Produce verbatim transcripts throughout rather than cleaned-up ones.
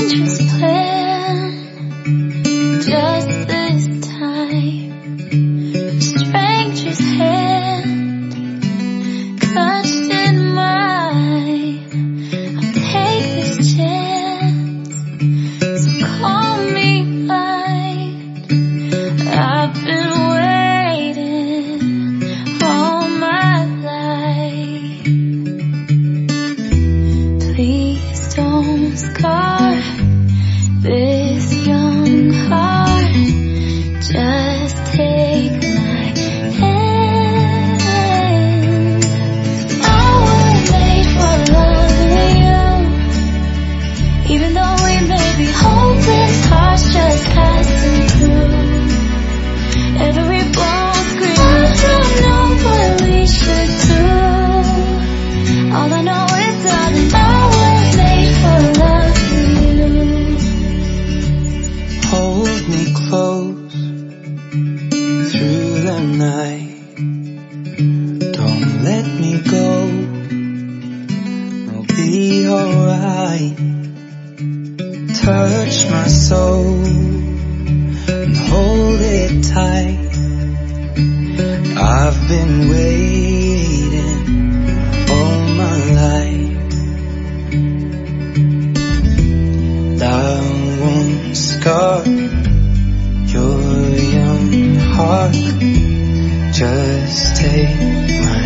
dangerous plan. Just this time, a stranger's hand clutched in mine. I'll take this chance, so call me mine. I've been waiting all my life. Please don't scar this young heart. Just take my hand. I was made for loving you, even though we may be hopeless hearts just passing through. Every bone screams, I don't know what we should do. All I know is, darling, I was made for loving you. Hold me close through the night. Don't let me go. I'll be alright. Touch my soul and hold it tight. I've been waiting all my life. I won't scar your young heart. Just take my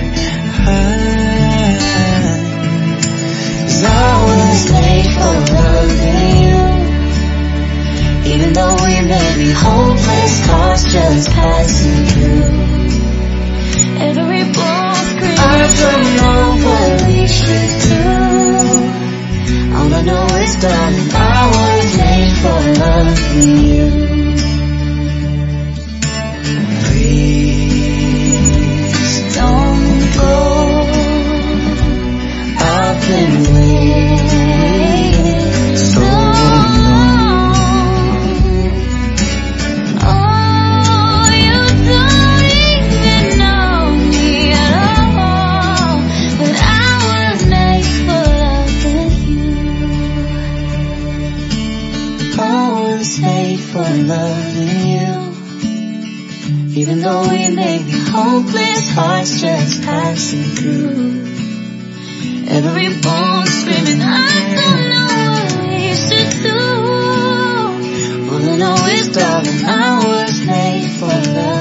hand. 'Cause I was made for loving you, even though we may be hopeless hearts just passing through. Every bone screams, I don't know what we should do. all I know is, darling, I was made for loving you. Please don't go. I've been waiting so long. Oh, you don't even know me at all, but I was made for loving you. I was made for loving you, even though we may be hopeless hearts just passing through. Every bone screaming, I don't know what we should do. All I know is, darling, I was made for love.